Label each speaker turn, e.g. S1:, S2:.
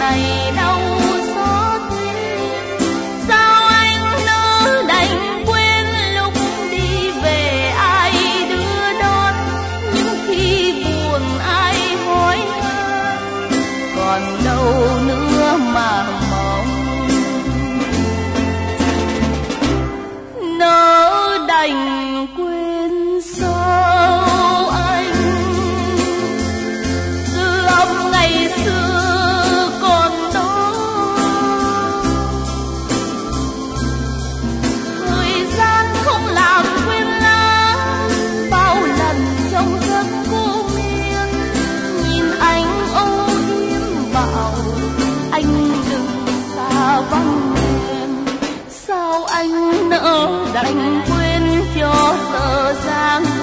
S1: này đau xót. Sao anh nỡ đành quên lúc đi về ai đưa đón, những khi buồn ai hỏi han, còn đâu nữa mà mong. Nỡ đành quên sao anh, dư âm ngày xưa còn đó. Thời gian không làm quên lãng, bao lần trong giấc vô miên, nhìn anh âu yếm bảo anh đừng xa vắng em. Sao anh nỡ đành quên cho dở dang